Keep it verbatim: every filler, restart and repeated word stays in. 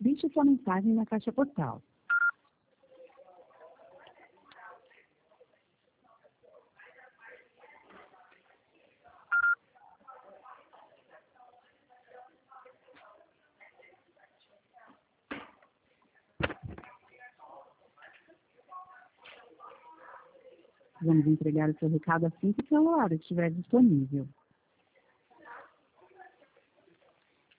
Deixe sua mensagem na caixa postal. Vamos entregar o seu recado assim que o celular estiver disponível.